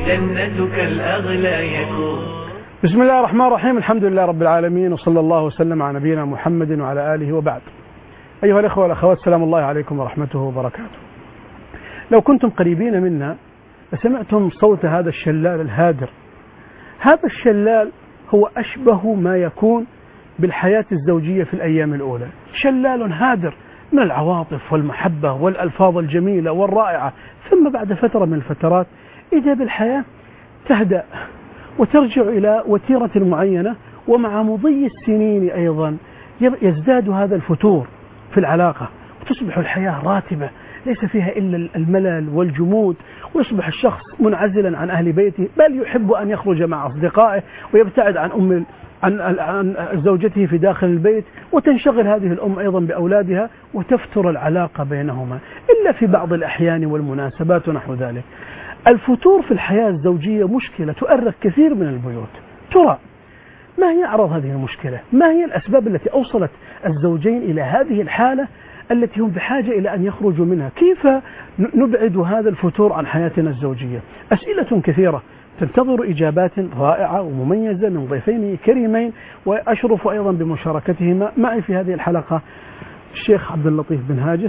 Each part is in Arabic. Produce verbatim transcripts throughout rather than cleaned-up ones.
جنتك الأغلى يكون. بسم الله الرحمن الرحيم، الحمد لله رب العالمين، وصلى الله وسلم على نبينا محمد وعلى آله وبعد. أيها الأخوة والأخوات، سلام الله عليكم ورحمته وبركاته. لو كنتم قريبين منا لسمعتم صوت هذا الشلال الهادر. هذا الشلال هو أشبه ما يكون بالحياة الزوجية في الأيام الأولى، شلال هادر من العواطف والمحبة والألفاظ الجميلة والرائعة، ثم بعد فترة من الفترات إذا بالحياة تهدأ وترجع إلى وتيرة معينة، ومع مضي السنين أيضا يزداد هذا الفتور في العلاقة، وتصبح الحياة راتبة ليس فيها إلا الملل والجمود، ويصبح الشخص منعزلا عن أهل بيته، بل يحب أن يخرج مع أصدقائه ويبتعد عن أم عن عن زوجته في داخل البيت، وتنشغل هذه الأم أيضا بأولادها، وتفتر العلاقة بينهما إلا في بعض الأحيان والمناسبات ونحو ذلك. الفتور في الحياة الزوجية مشكلة تؤرق كثير من البيوت. ترى ما هي أعراض هذه المشكلة؟ ما هي الأسباب التي أوصلت الزوجين إلى هذه الحالة التي هم بحاجة إلى أن يخرجوا منها؟ كيف نبعد هذا الفتور عن حياتنا الزوجية؟ أسئلة كثيرة تنتظر إجابات رائعة ومميزة من ضيفين كريمين، وأشرف أيضا بمشاركتهما معي في هذه الحلقة الشيخ عبد اللطيف بن هاجس،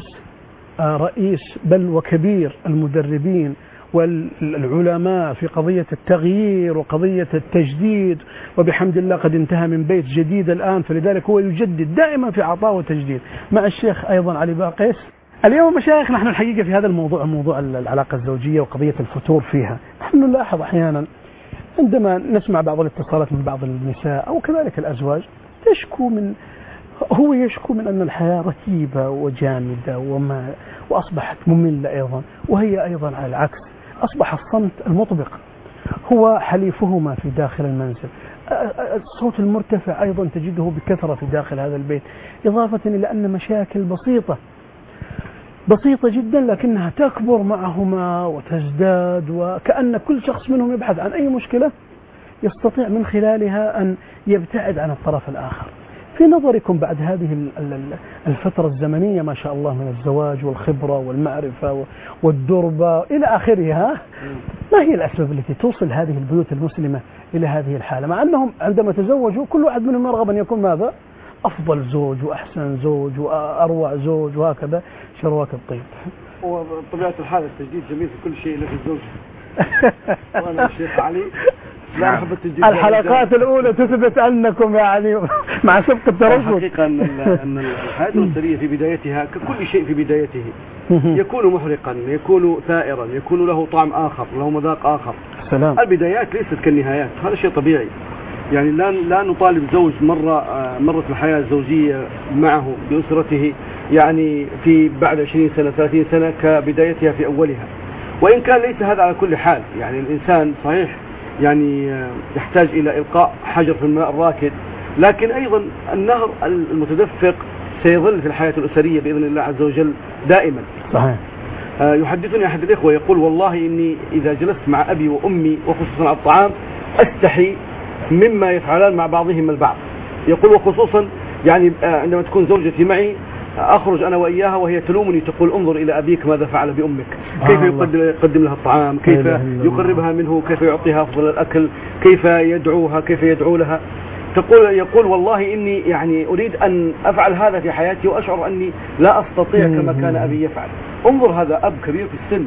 رئيس بل وكبير المدربين والعلماء في قضية التغيير وقضية التجديد، وبحمد الله قد انتهى من بيت جديد الآن، فلذلك هو يجدد دائما في عطاء وتجديد، مع الشيخ أيضا علي باقيس. اليوم مشايخ نحن الحقيقة في هذا الموضوع، موضوع العلاقة الزوجية وقضية الفتور فيها، نحن نلاحظ أحيانا عندما نسمع بعض الاتصالات من بعض النساء أو كذلك الأزواج تشكو من هو يشكو من أن الحياة رتيبة وجامدة وما وأصبحت مملة أيضا، وهي أيضا على العكس أصبح الصمت المطبق هو حليفهما في داخل المنزل. الصوت المرتفع أيضا تجده بكثرة في داخل هذا البيت، إضافة إلى أن مشاكل بسيطة بسيطة جدا لكنها تكبر معهما وتزداد، وكأن كل شخص منهم يبحث عن أي مشكلة يستطيع من خلالها أن يبتعد عن الطرف الآخر. في نظركم بعد هذه الفترة الزمنية ما شاء الله من الزواج والخبرة والمعرفة والدربة إلى آخرها، ما هي الأسباب التي توصل هذه البيوت المسلمة إلى هذه الحالة، مع أنهم عندما تزوجوا كل واحد منهم يرغب أن يكون ماذا؟ أفضل زوج وأحسن زوج وأروع زوج وهكذا شرواك الطيب. وطبيعة الحال التجديد جميل في كل شيء إلا في الزوج. وأنا الشيخ علي لا أحب التجديد. الحلقات الأولى تثبت أنكم يعني مع سبق الترفض. الحقيقة أن الحياة الأسرية في بدايتها ككل شيء في بدايته يكون محرقا، يكون ثائرا، يكون له طعم آخر، له مذاق آخر. سلام. البدايات ليست كالنهايات، هذا شيء طبيعي. يعني لا لا نطالب زوج مرة مرت الحياة الزوجية معه بأسرته يعني في بعد عشرين سنة ثلاثين سنة كبدايتها في أولها، وإن كان ليس هذا على كل حال. يعني الإنسان صحيح يعني يحتاج إلى إلقاء حجر في الماء الراكد، لكن أيضا النهر المتدفق سيظل في الحياة الأسرية بإذن الله عز وجل دائما. صحيح. يحدثني أحد الإخوة يقول والله إني إذا جلست مع أبي وأمي وخصوصا على الطعام أستحي مما يفعلان مع بعضهم البعض. يقول وخصوصا يعني عندما تكون زوجتي معي أخرج أنا وإياها وهي تلومني تقول انظر إلى أبيك ماذا فعل بأمك، كيف يقدم لها الطعام، كيف يقربها منه، كيف يعطيها أفضل الأكل، كيف يدعوها، كيف يدعو لها. تقول يقول والله إني يعني أريد أن أفعل هذا في حياتي وأشعر أني لا أستطيع كما كان أبي يفعل. انظر هذا أب كبير في السن،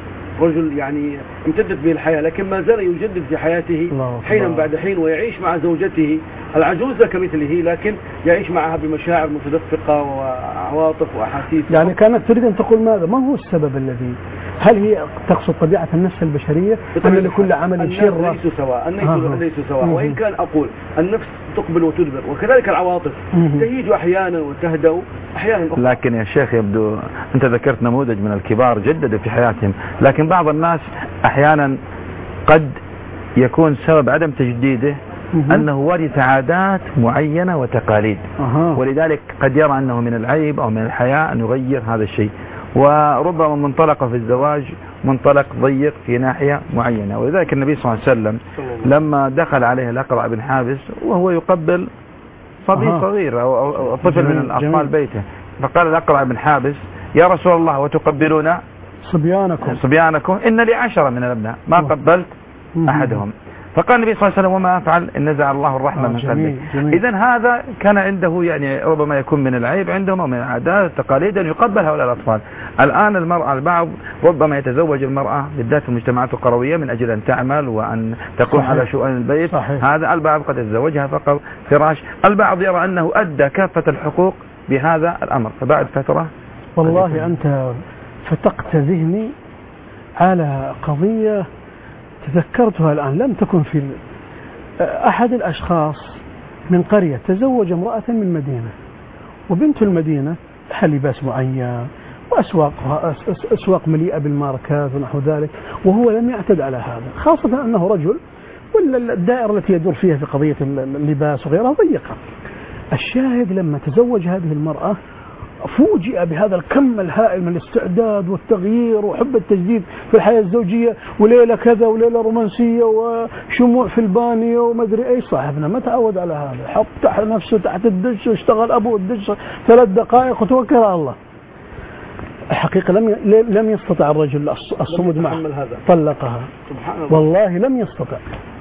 رجل يعني امتدت به الحياة لكن ما زال يجدد في حياته حينا بعد حين، ويعيش مع زوجته العجوزة كمثله لكن يعيش معها بمشاعر متدفقة وعواطف وأحاسيس. يعني كانت تريد أن تقول ماذا؟ ما هو السبب الذي؟ هل هي تقصد طبيعة النفس البشرية أن لكل عمل شر؟ ليسوا سواء، الناس ليسوا سواء، وإن كان أقول النفس تقبل وتدبر، وكذلك العواطف تهيج أحيانا وتهدأ أحيانا أخرى. لكن يا شيخ يبدو أنت ذكرت نموذج من الكبار جددوا في حياتهم، لكن بعض الناس أحيانا قد يكون سبب عدم تجديده أنه ورث عادات معينة وتقاليد، ولذلك قد يرى أنه من العيب أو من الحياء أن يغير هذا الشيء، وربما منطلقه في الزواج منطلق ضيق في ناحية معينة. ولذلك النبي صلى الله عليه وسلم لما دخل عليه الأقرع بن حابس وهو يقبل صبي صغير أو طفل من أطفال بيته، فقال الأقرع بن حابس يا رسول الله وتقبلون صبيانكم صبيانكم إن لي عشرة من الأبناء ما قبلت أحدهم. فقال النبي صلى الله عليه وسلم وما أفعل إن نزع الله الرحمة من قلبي. إذن هذا كان عنده يعني ربما يكون من العيب عندهم ومن العادات التقاليد أن يقبل هؤلاء الأطفال. الآن المرأة البعض ربما يتزوج المرأة بالذات في المجتمعات القروية من أجل أن تعمل وأن تقوم على شؤون البيت. صحيح. هذا البعض قد يتزوجها فقط فراش. البعض يرى أنه أدى كافة الحقوق بهذا الأمر. فبعد فترة والله أنت فتقت ذهني على قضية تذكرتها الآن لم تكن في أحد الأشخاص من قرية تزوج امرأة من مدينة، وبنت المدينة لها لباس معين وأسواقها أسواق مليئة بالماركات ونحو ذلك، وهو لم يعتد على هذا، خاصة أنه رجل ولا الدائرة التي يدور فيها في قضية اللباس وغيرها ضيقة. الشاهد لما تزوج هذه المرأة فوجئ بهذا الكم الهائل من الاستعداد والتغيير وحب التجديد في الحياة الزوجية، وليلة كذا وليلة رومانسية وشموع في البانية ومدري ايش. صاحبنا ما تعود على هذا، حط تحت نفسه تحت الدش واشتغل ابو الدش ثلاث دقائق وتوكل على الله. الحقيقة لم لم يستطع الرجل الصمود معه، طلقها. سبحان الله. والله لم يستطع،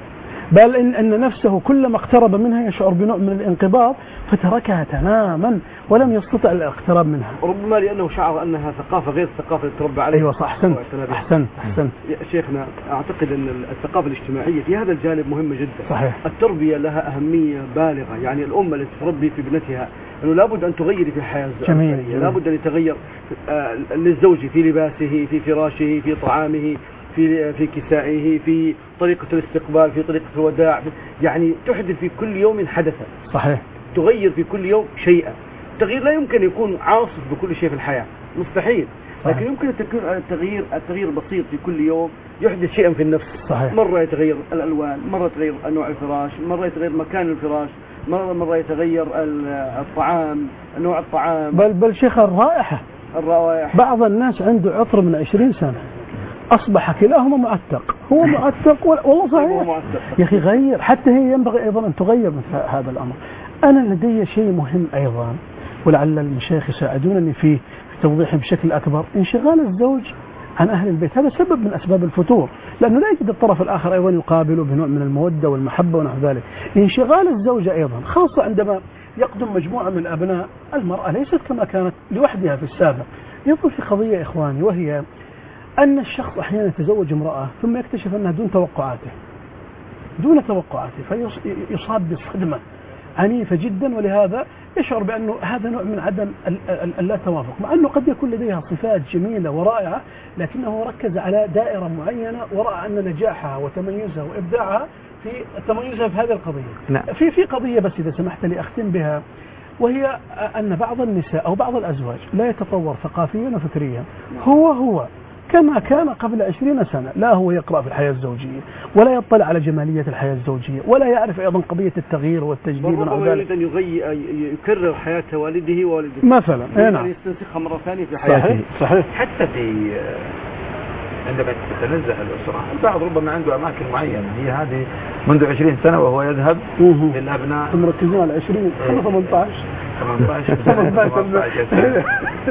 بل إن, إن نفسه كلما اقترب منها يشعر بنوع من الانقباض فتركها تماما ولم يستطع الاقتراب منها. ربما لأنه شعر أنها ثقافة غير الثقافة اللي تربى عليها. أيوة صح. أحسنت أحسنت أحسنت. شيخنا أعتقد أن الثقافة الاجتماعية في هذا الجانب مهمة جدا. صحيح. التربية لها أهمية بالغة، يعني الأمة التي تربي في ابنتها أنه لابد أن تغير في الحياة الزوجية، لابد أن يتغير للزوج في لباسه في فراشه في طعامه في في كسائه في طريقة الاستقبال في طريقة الوداع، يعني تحدث في كل يوم حدثا. صحيح. تغير في كل يوم شيئا. التغيير لا يمكن يكون عاصف بكل شيء في الحياة، مستحيل. صحيح. لكن يمكن التغيير التغيير بسيط في كل يوم يحدث شيئا في النفس. صحيح. مرة يتغير الألوان، مرة يتغير نوع الفراش، مرة يتغير مكان الفراش، مرة مرة يتغير الطعام نوع الطعام، بل بل شيخ الرائحة الروائح. بعض الناس عنده عطر من عشرين سنة أصبح كلاهما معتق، هو معتق والله صحيح. يا أخي غير، حتى هي ينبغي أيضا أن تغير مثل هذا الأمر. أنا لدي شيء مهم أيضا ولعل المشايخ يساعدونني فيه في توضيحه بشكل أكبر. انشغال الزوج عن أهل البيت هذا سبب من أسباب الفتور، لأنه لا يجد الطرف الآخر أيضا يقابله بنوع من المودة والمحبة ونحو ذلك. انشغال الزوجة أيضا خاصة عندما يقدم مجموعة من الأبناء، المرأة ليست كما كانت لوحدها في السابق. يدخل في قضية إخواني، وهي أن الشخص أحيانا يتزوج امرأة ثم يكتشف أنها دون توقعاته دون توقعاته فيصاب بصدمة عنيفة جدا، ولهذا يشعر بأنه هذا نوع من عدم اللا توافق، مع أنه قد يكون لديها صفات جميلة ورائعة لكنه ركز على دائرة معينة ورأى أن نجاحها وتميزها وإبداعها في تميزها في هذه القضية. نعم. في في قضية بس إذا سمحت لي أختم بها، وهي أن بعض النساء أو بعض الأزواج لا يتطور ثقافيا وفكريا، هو هو كما كان قبل عشرين سنة، لا هو يقرأ في الحياة الزوجية ولا يطلع على جمالية الحياة الزوجية ولا يعرف أيضا قضية التغيير والتجديد ونحو ذلك. يريد أن يغير يكرر حياة والده ووالدته مثلا، يعني يستنسخها مرة ثانية في حياته. صحيح. صحيح. حتى في عندما تتنزه الأسرة البعض ربما عنده أماكن معينة هي هذه منذ عشرين سنة وهو يذهب للأبناء. مركزين على عشرين ثمانية عشر ثمانية عشر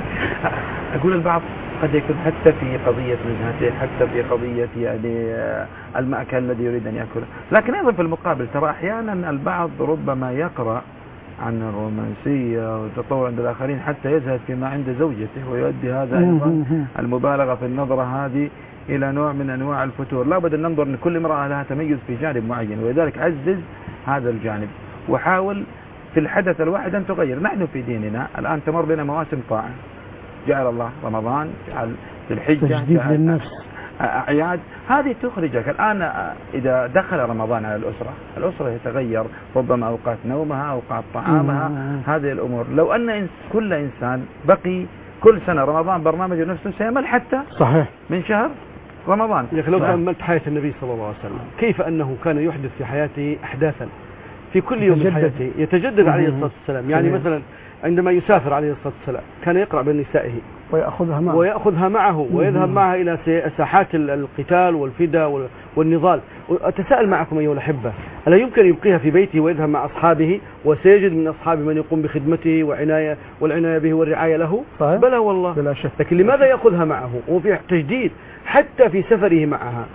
أقول البعض قد يكون حتى في قضية نزهته، حتى في قضية يعني المأكل الذي يريد أن يأكله. لكن أيضا في المقابل ترى أحيانا البعض ربما يقرأ عن الرومانسية والتطور عند الآخرين حتى يزهد فيما عند زوجته، ويؤدي هذا أيضا المبالغة في النظرة هذه إلى نوع من أنواع الفتور. لا بد أن ننظر أن كل امرأة لها تميز في جانب معين، ولذلك عزز هذا الجانب وحاول في الحدث الواحد أن تغير. نحن في ديننا الآن تمر بنا مواسم طاعة، جعل الله رمضان، جعل في الحجة، تجديد للنفس، أعياد، هذه تخرجك. الآن إذا دخل رمضان على الأسرة، الأسرة يتغير ربما أوقات نومها، أوقات طعامها، هذه الأمور. لو أن كل إنسان بقي كل سنة رمضان برنامج نفسه سيمل حتى صحيح من شهر رمضان. يا أخي لو تأملت حياة النبي صلى الله عليه وسلم كيف أنه كان يحدث في حياته أحداثا في كل يوم من حياته، يتجدد عليه الصلاة والسلام. يعني مثلا عندما يسافر عليه الصلاة والسلام كان يقرأ بين نسائه ويأخذها معه ويأخذها معه ويذهب معها إلى ساحات القتال والفداء والنضال. أتساءل معكم أيها الأحبة، ألا يمكن يبقيها في بيته ويذهب مع أصحابه وسيجد من أصحابه من يقوم بخدمته وعناية والعناية به والرعاية له؟ صحيح؟ بلى والله. بلا شك. لكن لماذا يأخذها معه وفي تجديد حتى في سفره معها؟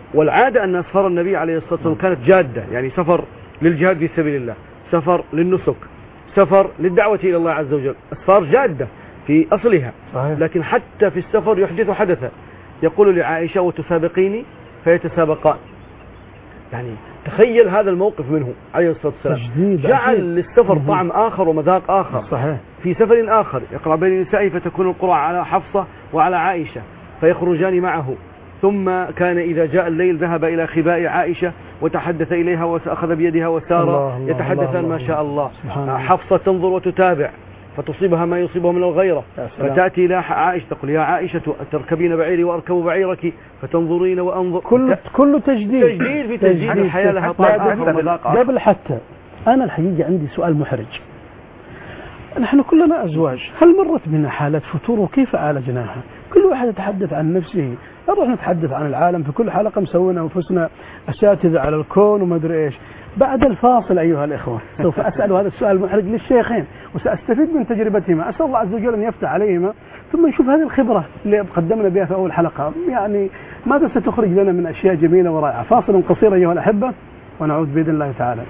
والعادة أن أسفار النبي عليه الصلاة والسلام كانت جادة، يعني سفر للجهاد في سبيل الله، سفر للنسك، سفر للدعوة إلى الله عز وجل، أسفار جادة في أصلها. صحيح. لكن حتى في السفر يحدث حدثا، يقول لعائشة وتسابقيني فيتسابقان. يعني تخيل هذا الموقف منه عليه الصلاة والسلام، جعل للسفر طعم آخر ومذاق آخر. صحيح. في سفر آخر يقرأ بين نسائه فتكون القرى على حفصة وعلى عائشة فيخرجان معه، ثم كان إذا جاء الليل ذهب إلى خباء عائشة وتحدث إليها وأخذ بيدها وسار يتحدثان ما شاء الله. حفصة تنظر وتتابع فتصيبها ما يصيبه من الغيرة، فتأتي إلى عائشة تقول يا عائشة تركبين بعيري وأركب بعيرك فتنظرين وأنظر. كل كل تجديد تجديد في تجديد الحياة لها طعم ومذاق. قبل حتى أنا الحقيقة عندي سؤال محرج. نحن كلنا أزواج، هل مرت بنا حالات فتور وكيف عالجناها؟ كل واحد يتحدث عن نفسه، نروح نتحدث عن العالم، في كل حلقة مسوينا أنفسنا أساتذة على الكون وما أدري إيش. بعد الفاصل أيها الإخوة سوف أسأل هذا السؤال المحرج للشيخين وسأستفيد من تجربتهما، أسأل الله عز وجل أن يفتح عليهما، ثم نشوف هذه الخبرة اللي قدمنا بها في أول حلقة يعني ماذا ستخرج لنا من أشياء جميلة ورائعة. فاصل قصير أيها الأحبة ونعود بإذن الله تعالى.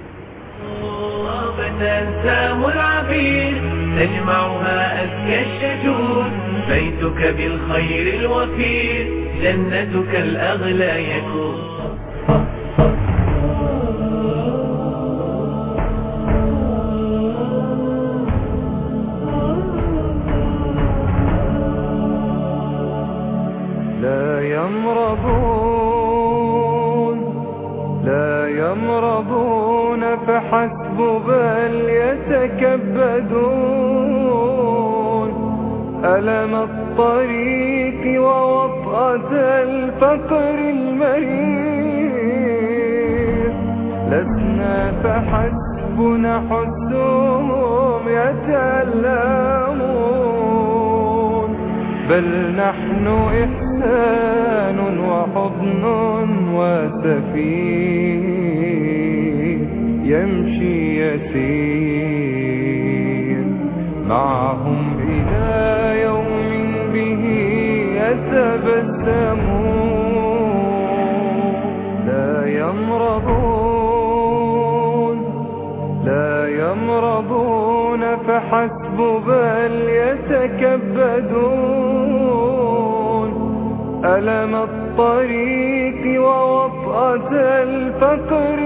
أنسام العبيد تجمعها أزكى الشجون، بيتك بالخير الوفير جنتك الأغلى يكون. لا يمرضون لا يمرضون فحسب بل يتكبدون، ألم الطريق ووطأة الفقر المريض، لسنا فحسبنا حسهم يتألمون، بل نحن إحسان وحضن وسفير يمشي يسير معهم إلى يوم به يتبسمون. لا يمرضون لا يمرضون فحسب بل يتكبدون، ألم الطريق ووطأة الفقر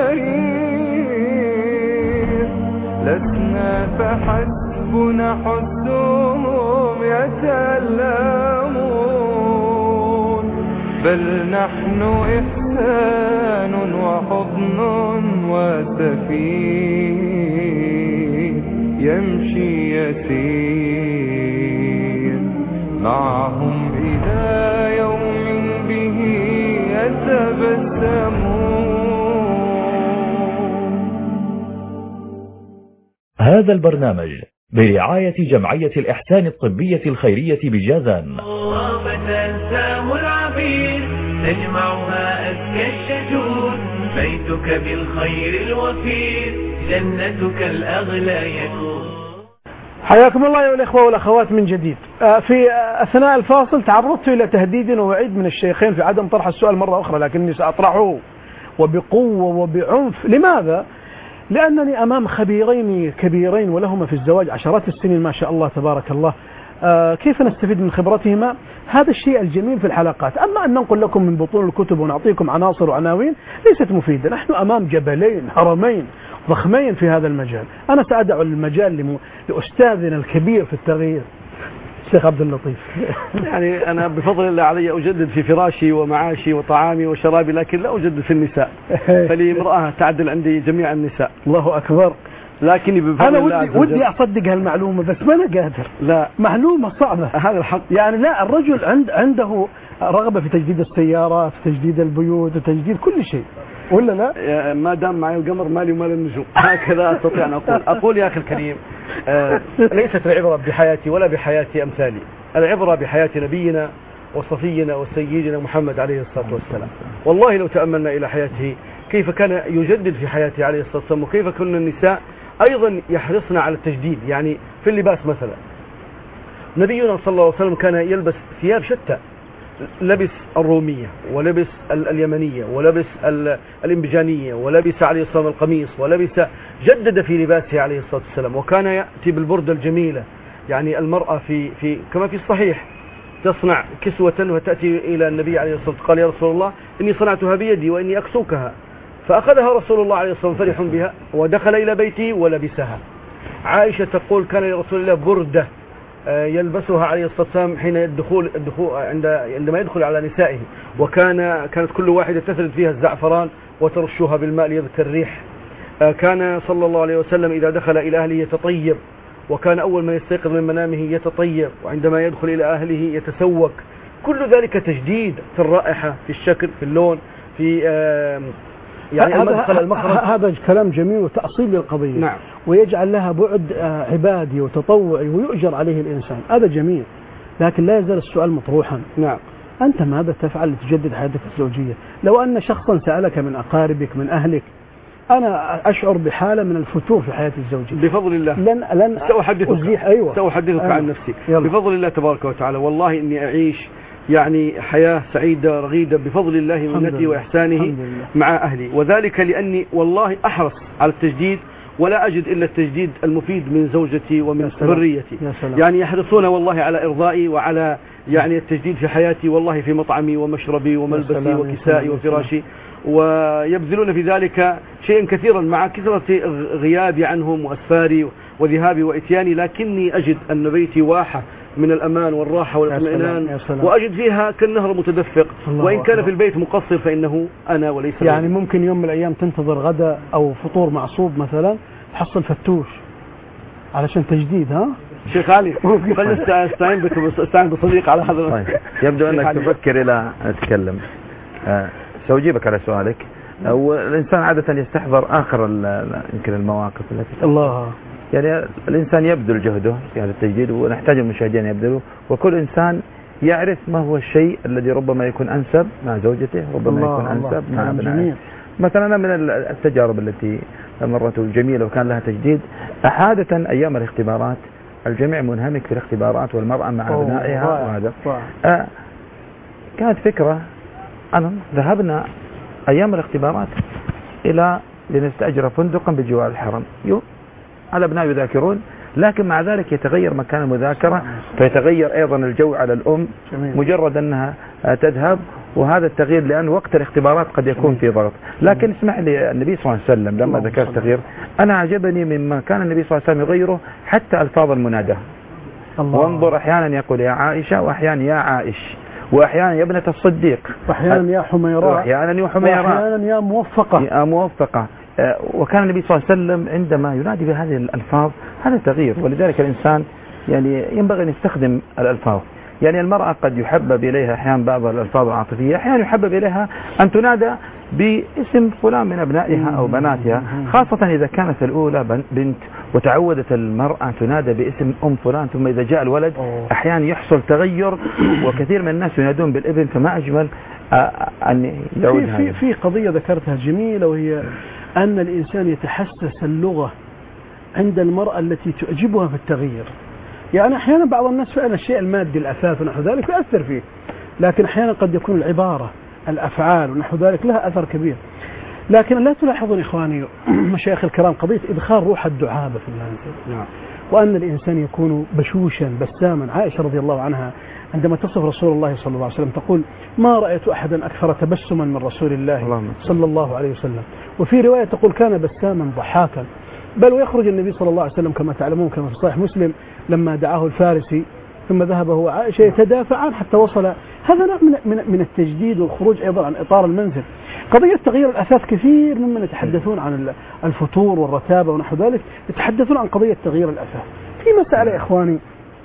المريض، لسنا فحسبنا حسهم يتألمون، بل نحن إحسان وحضن وسفير يمشي يسير معهم إلى يوم به يتبسمون. هذا البرنامج برعاية جمعية الإحسان الطبية الخيرية بجازان. أنسام العبيد تجمعها أزكى الشجون، بيتك بالخير الوفير جنتك الأغلى يكون. حياكم الله أيها الإخوة والأخوات من جديد. في أثناء الفاصل تعرضت إلى تهديد ووعيد من الشيخين في عدم طرح السؤال مرة أخرى، لكني سأطرحه وبقوة وبعنف. لماذا؟ لأنني أمام خبيرين كبيرين ولهما في الزواج عشرات السنين ما شاء الله تبارك الله. كيف نستفيد من خبرتهما؟ هذا الشيء الجميل في الحلقات. أما أن ننقل لكم من بطون الكتب ونعطيكم عناصر وعناوين ليست مفيدة. نحن أمام جبلين هرمين ضخمين في هذا المجال. أنا سأدع المجال لأستاذنا الكبير في التغيير الشيخ عبد اللطيف. يعني أنا بفضل الله علي أجدد في فراشي ومعاشي وطعامي وشرابي، لكن لا أجدد في النساء، فلي امرأة تعدل عندي جميع النساء. الله أكبر. لكني بفضل أنا الله ودي, ودي أصدق هالمعلومة بس ما أنا قادر. لا معلومة صعبة. هذا الحق. يعني لا، الرجل عند عنده رغبة في تجديد السيارات، في تجديد البيوت، وتجديد كل شيء، ولا لا؟ ما دام معي القمر مالي ومال النجوم، هكذا أستطيع أن أقول. أقول يا أخي الكريم، آه ليست العبرة بحياتي ولا بحياة أمثالي، العبرة بحياة نبينا وصفينا وسيدنا محمد عليه الصلاة والسلام. والله لو تأملنا إلى حياته كيف كان يجدد في حياته عليه الصلاة والسلام، وكيف كنا النساء أيضا يحرصن على التجديد. يعني في اللباس مثلا، نبينا صلى الله عليه وسلم كان يلبس ثياب شتى، لبس الرومية ولبس اليمنية ولبس الإنبجانية ولبس عليه الصلاة والسلام القميص ولبس جدد في لباسه عليه الصلاة والسلام، وكان يأتي بالبردة الجميلة. يعني المرأة في في كما في الصحيح تصنع كسوة وتأتي إلى النبي عليه الصلاة والسلام قال يا رسول الله إني صنعتها بيدي وإني أكسوكها، فأخذها رسول الله عليه الصلاة والسلام فرح بها ودخل إلى بيته ولبسها. عائشة تقول كان لرسول الله بردة يلبسها عليه الصلاة والسلام حين الدخول الدخول عند عندما يدخل على نسائه، وكان كانت كل واحدة تثلث فيها الزعفران وترشها بالماء ليذكر الريح. كان صلى الله عليه وسلم إذا دخل إلى أهله يتطيب، وكان أول ما يستيقظ من منامه يتطيب، وعندما يدخل إلى أهله يتسوق. كل ذلك تجديد في الرائحة، في الشكل، في اللون، في يعني المدخل المخرج. هذا كلام جميل وتأصيل للقضية. نعم. ويجعل لها بعد عبادي وتطوعي ويؤجر عليه الإنسان، هذا جميل. لكن لا يزال السؤال مطروحا. نعم. أنت ماذا تفعل لتجدد حياتك الزوجية؟ لو أن شخصا سألك من أقاربك من أهلك أنا أشعر بحالة من الفتور في حياتي الزوجية بفضل الله لن لن سأحدثك أيوة. سأحدثك أيوة. عن نفسي يلا. بفضل الله تبارك وتعالى. والله إني أعيش يعني حياة سعيدة رغيدة بفضل الله منته وإحسانه مع أهلي، وذلك لأني والله أحرص على التجديد، ولا أجد إلا التجديد المفيد من زوجتي ومن ذريتي. يعني يحرصون والله على إرضائي وعلى يعني التجديد في حياتي، والله في مطعمي ومشربي وملبسي وكسائي وفراشي، ويبذلون في ذلك شيئا كثيرا مع كثرة غيابي عنهم وأسفاري وذهابي وإتياني، لكني أجد أن بيتي واحة من الأمان والراحة والاطمئنان، وأجد فيها كالنهر متدفق، وإن كان في البيت مقصر فإنه أنا وليس يعني غير. ممكن يوم من الأيام تنتظر غدا أو فطور معصوب مثلا تحصل فتوش علشان تجديد. ها شيخ علي خلينا استعين بك استعين بصديق على هذا. طيب. يبدو أنك تفكر إلى أتكلم. أه سأجيبك على سؤالك. والإنسان عادة يستحضر آخر يمكن المواقف التي الله يعني الإنسان يبذل جهده في هذا التجديد، ونحتاج المشاهدين يبذلوا، وكل إنسان يعرف ما هو الشيء الذي ربما يكون أنسب مع زوجته، ربما الله يكون أنسب الله مع أبنائه. مثلا أنا من التجارب التي مرت جميلة وكان لها تجديد، عادة أيام الاختبارات الجميع منهمك في الاختبارات والمرأة مع أبنائها، وهذا آه كانت فكرة أنا ذهبنا أيام الاختبارات إلى لنستأجر فندقا بجوار الحرم، يوم الأبناء يذاكرون، لكن مع ذلك يتغير مكان المذاكرة، فيتغير أيضا الجو على الأم مجرد أنها تذهب، وهذا التغيير لأن وقت الاختبارات قد يكون في ضغط. لكن اسمح لي النبي صلى الله عليه وسلم لما ذكر التغيير، أنا عجبني مما كان النبي صلى الله عليه وسلم يغيره حتى ألفاظ المناداة. وانظر أحيانا يقول يا عائشة، وأحيانا يا عائش، وأحيانا يا ابنة الصديق، وأحيانا يا حميراء، وأحيانا يا حميراء، وأحيانا يا موفقة يا موفقة. وكان النبي صلى الله عليه وسلم عندما ينادي بهذه الألفاظ هذا تغيير، ولذلك الإنسان يعني ينبغي أن يستخدم الألفاظ. يعني المرأة قد يحبب إليها أحيانا بعض الألفاظ العاطفية، أحيانا يحبب إليها أن تنادى باسم فلان من أبنائها أو بناتها، خاصة إذا كانت الأولى بنت وتعودت المرأة تنادى باسم أم فلان، ثم إذا جاء الولد أحيانا يحصل تغير، وكثير من الناس ينادون بالابن، فما أجمل أن يعود. في, في قضية ذكرتها جميلة، وهي أن الإنسان يتحسس اللغة عند المرأة التي تعجبها في التغيير. يعني أحيانا بعض الناس فعلا الشيء المادي الأثاث ونحو ذلك يؤثر فيه، لكن أحيانا قد يكون العبارة الأفعال ونحو ذلك لها أثر كبير. لكن لا تلاحظون إخواني مشايخ الكرام قضية إدخال روح الدعابة في المنزل. نعم. وأن الإنسان يكون بشوشا بساما. عائشة رضي الله عنها عندما تصف رسول الله صلى الله عليه وسلم تقول ما رأيت أحدا أكثر تبسما من رسول الله صلى الله عليه وسلم. وفي رواية تقول كان بساما ضحاكا. بل ويخرج النبي صلى الله عليه وسلم كما تعلمون كما في صحيح مسلم لما دعاه الفارسي ثم ذهب هو عائشة يتدافعان حتى وصل. هذا نوع من, من, من التجديد والخروج أيضا عن إطار المنزل. قضية تغيير الأثاث كثير ممن يتحدثون عن الفتور والرتابة ونحو ذلك يتحدثون عن قضية تغيير الأثاث. في مسألة إخواني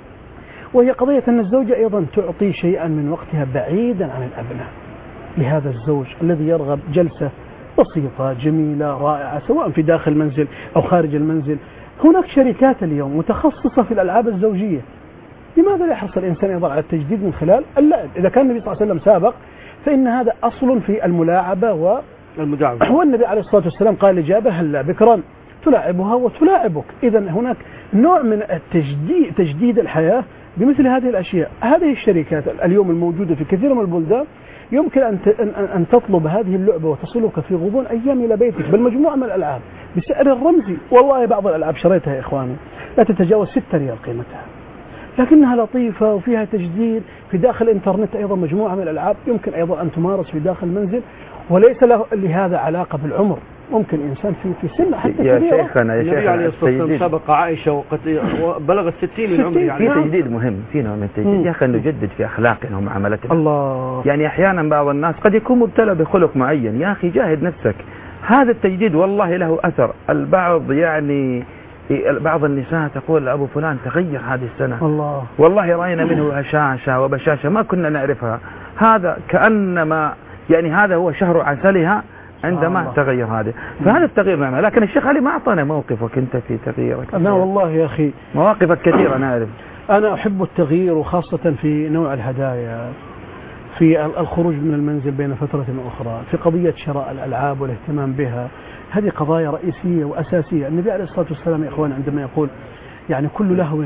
وهي قضية أن الزوجة أيضا تعطي شيئا من وقتها بعيدا عن الأبناء لهذا الزوج الذي يرغب جلسة بسيطة جميلة رائعة سواء في داخل المنزل أو خارج المنزل. هناك شركات اليوم متخصصة في الألعاب الزوجية. لماذا لا يحرص الإنسان أيضا على التجديد من خلال اللعب؟ إذا كان النبي صلى الله عليه وسلم سابق فإن هذا أصل في الملاعبة والمداعبة. هو النبي عليه الصلاة والسلام قال لجابر هلا بكرا تلاعبها وتلاعبك. إذا هناك نوع من التجديد تجديد الحياة بمثل هذه الأشياء. هذه الشركات اليوم الموجودة في كثير من البلدان يمكن أن أن تطلب هذه اللعبة وتصلك في غضون أيام إلى بيتك بل مجموعة من الألعاب بسعر الرمزي. والله بعض الألعاب شريتها يا إخواني لا تتجاوز ستة ريال قيمتها، لكنها لطيفة وفيها تجديد. في داخل الإنترنت أيضا مجموعة من الألعاب يمكن أيضا أن تمارس في داخل المنزل، وليس له لهذا علاقة بالعمر. ممكن إنسان في في سن حتى يا كبيرة. شيخنا يا النبي عليه الصلاة والسلام سبق عائشة وقد بلغ الستين من عمره. في تجديد مهم، في نوع من التجديد يا أخي نجدد في أخلاقنا ومعاملتنا. الله. يعني أحيانا بعض الناس قد يكون مبتلى بخلق معين، يا أخي جاهد نفسك. هذا التجديد والله له أثر. البعض يعني بعض النساء تقول لأبو فلان تغير هذه السنة، الله والله رأينا منه هشاشة وبشاشة ما كنا نعرفها. هذا كأنما يعني هذا هو شهر عسلها عندما آه تغير هذا. فهذا التغيير معنا. لكن الشيخ علي ما أعطانا موقفك أنت في تغييرك. أنا والله يا أخي مواقفك كثيرة أنا أعرف. أنا أحب التغيير وخاصة في نوع الهدايا، في الخروج من المنزل بين فترة وأخرى، في قضية شراء الألعاب والاهتمام بها. هذه قضايا رئيسية وأساسية. النبي عليه الصلاة والسلام يا إخوان عندما يقول يعني كل لهو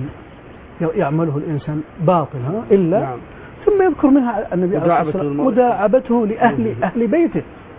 يعمله الإنسان باطل ها إلا نعم. ثم يذكر منها النبي عليه الصلاة والسلام مداعبته لأهل أهل بيته.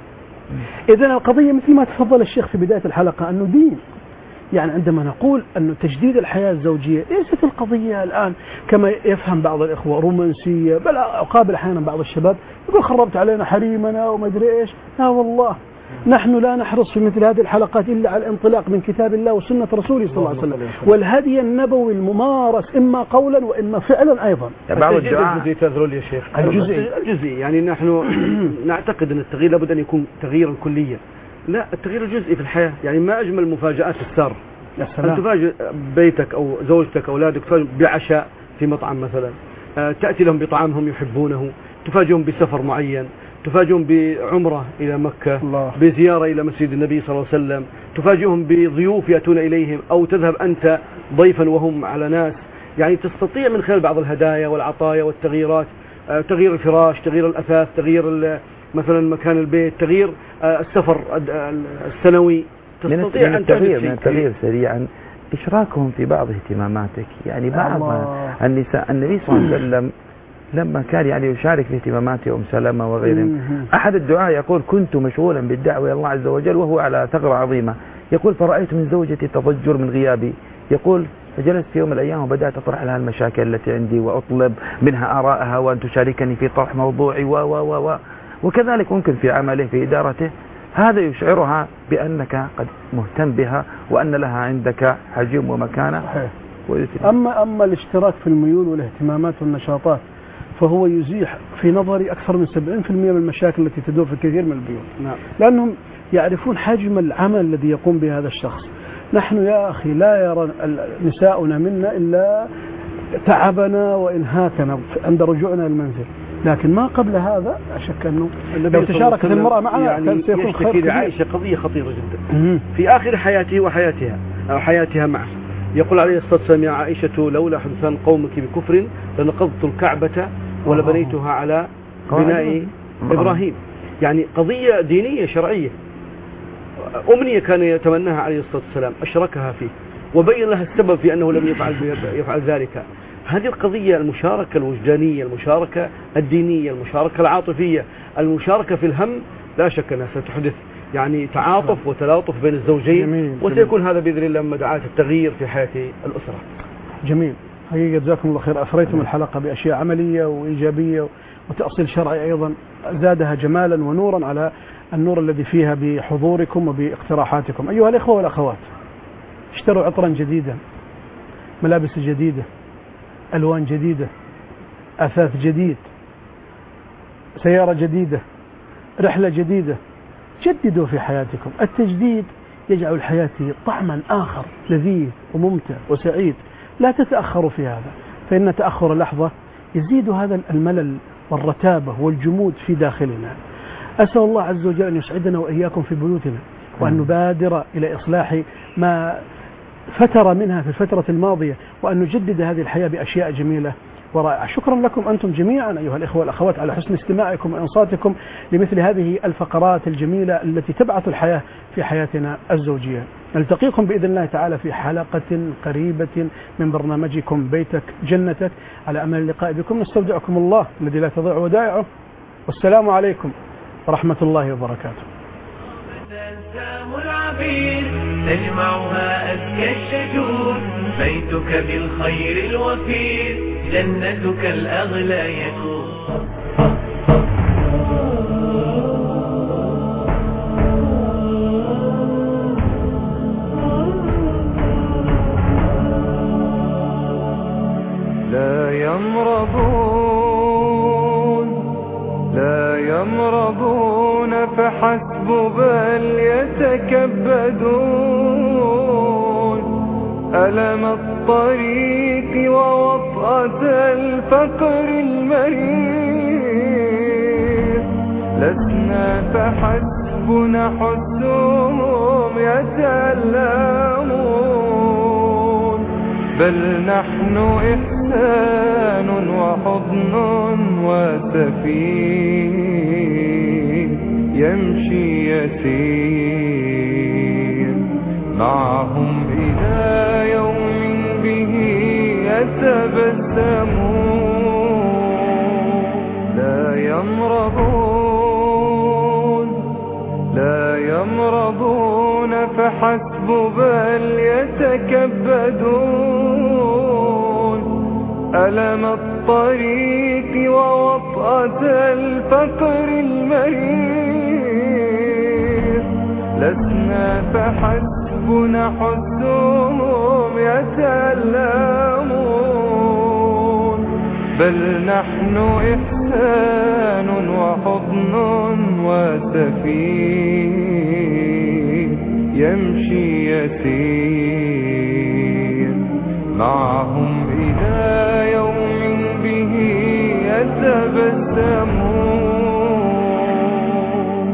إذن القضية مثل ما تفضل الشيخ في بداية الحلقة أنه دين. يعني عندما نقول أنه تجديد الحياة الزوجية ليست القضية الآن كما يفهم بعض الإخوة رومانسية، بل أقابل أحيانا بعض الشباب يقول خربت علينا حريمنا وما أدري إيش. لا والله نحن لا نحرص في مثل هذه الحلقات إلا على الانطلاق من كتاب الله وسنة رسوله صلى الله عليه وسلم والهدي النبوي الممارس إما قولا وإما فعلا أيضا. بعض الجزئي تذرل يا شيخ الجزئي الجزئي يعني نحن نعتقد أن التغيير لابد أن يكون تغييرا كليا. لا، التغيير الجزئي في الحياة. يعني ما أجمل مفاجآت السارة أن تفاجئ بيتك أو زوجتك أولادك بعشاء في مطعم مثلا، تأتي لهم بطعام هم يحبونه، تفاجئهم بسفر معين، تفاجئهم بعمرة إلى مكة الله. بزيارة إلى مسجد النبي صلى الله عليه وسلم، تفاجئهم بضيوف يأتون إليهم، أو تذهب أنت ضيفا وهم على ناس. يعني تستطيع من خلال بعض الهدايا والعطايا والتغييرات، تغيير الفراش، تغيير الأثاث، تغيير مثلا مكان البيت، تغيير السفر السنوي، تستطيع من التغيير من التغيير سريعا إشراكهم في بعض اهتماماتك. يعني بعض النساء النبي صلى الله عليه وسلم لما كان يعني يشارك في اهتمامات أم سلمة وغيرهم، أحد الدعاء يقول كنت مشغولا بالدعوة إلى الله عز وجل وهو على ثغرة عظيمة، يقول فرأيت من زوجتي تضجر من غيابي، يقول فجلست في يوم من الأيام وبدأت أطرح لها المشاكل التي عندي وأطلب منها آرائها وأن تشاركني في طرح موضوعي و و و و وكذلك ممكن في عمله في إدارته. هذا يشعرها بأنك قد مهتم بها وأن لها عندك حجم ومكانة. أما أما الاشتراك في الميول والاهتمامات والنشاطات فهو يزيح في نظري أكثر من سبعين بالمئة من المشاكل التي تدور في الكثير من البيوت. نعم. لأنهم يعرفون حجم العمل الذي يقوم به هذا الشخص. نحن يا أخي لا يرى نساؤنا منا إلا تعبنا وإنهاكنا عند رجوعنا للمنزل، لكن ما قبل هذا أشك أنه لو تشاركت المرأة معنا يعني كان سيكون خير كبير. عائشة قضية خطيرة جدا في آخر حياته وحياتها أو حياتها معه، يقول عليه الصلاة والسلام يا عائشة لولا حدثان قومك بكفر لنقضت الكعبة ولبنيتها على بناء إبراهيم. يعني قضية دينية شرعية، أمنية كان يتمناها عليه الصلاة والسلام، أشركها فيه وبين لها السبب في أنه لم يفعل, يفعل ذلك. هذه القضية المشاركة الوجدانية، المشاركة الدينية، المشاركة العاطفية، المشاركة في الهم، لا شك أنها ستحدث يعني تعاطف وتلاطف بين الزوجين. جميل. وسيكون جميل. هذا بإذن الله مدعاة التغيير في حياة الأسرة. جميل. حقيقة جزاكم الله خير، أثريتم الحلقة بأشياء عملية وإيجابية وتأصيل شرعي أيضا زادها جمالا ونورا على النور الذي فيها بحضوركم وباقتراحاتكم. أيها الإخوة والأخوات، اشتروا عطرا جديدا، ملابس جديدة، ألوان جديدة، أثاث جديد، سيارة جديدة، رحلة جديدة. جددوا في حياتكم. التجديد يجعل الحياة طعما آخر لذيذ وممتع وسعيد. لا تتأخروا في هذا، فإن تأخر لحظة يزيد هذا الملل والرتابة والجمود في داخلنا. أسأل الله عز وجل أن يسعدنا وإياكم في بيوتنا، وأن نبادر إلى إصلاح ما فتر منها في الفترة الماضية، وأن نجدد هذه الحياة بأشياء جميلة ورائعة. شكرا لكم أنتم جميعا أيها الإخوة والأخوات على حسن استماعكم وإنصاتكم لمثل هذه الفقرات الجميلة التي تبعث الحياة في حياتنا الزوجية. نلتقيكم بإذن الله تعالى في حلقة قريبة من برنامجكم بيتك جنتك، على أمل اللقاء بكم. نستودعكم الله الذي لا تضيع ودائعه، والسلام عليكم ورحمة الله وبركاته. تجمعها أزكى الشجور، بيتك بالخير الوفير، جنتك الأغلى يكون. لا يمرضون لا يمرضون فحسب بل يتكبدون، ألم الطريق ووطأة الفقر المريض، لسنا فحسب نحسهم يتألمون، بل نحن إحسان وحضن وسفين يمشي يسير معهم إلى يوم به يتبسمون. لا يمرضون لا يمرضون فحسب بل يتكبدون، ألم الطريق ووطأة الفقر المريض، لسنا فحسب نحسهم يتألمون، بل نحن إحسان وحضن وسفين يمشي يسير معهم إلى يوم به يتبسمون.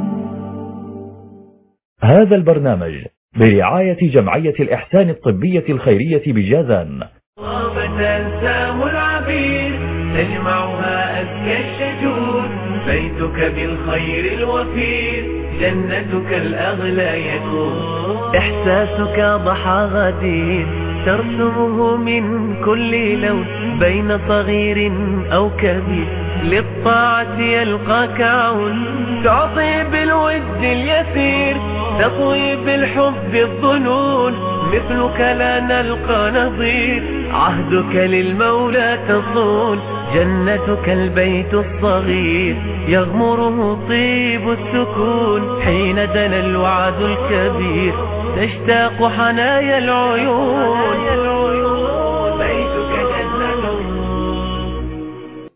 هذا البرنامج برعاية جمعية الإحسان الطبية الخيرية بجازان. طابت أنسام العبير، تجمعها أزكى الشجور، بيتك بالخير الوفير، جنتك الأغلى يكون. إحساسك ضحى غدير، ترسمه من كل لون، بين صغير أو كبير، للطاعة يلقاك عون، تعطي بالود اليسير، تطوي بالحب الظنون، مثلك لا نلقى نظير، عهدك للمولى تصون، جنتك البيت الصغير، يغمره طيب السكون، حين دنا الوعد الكبير، تشتاق حنايا العيون.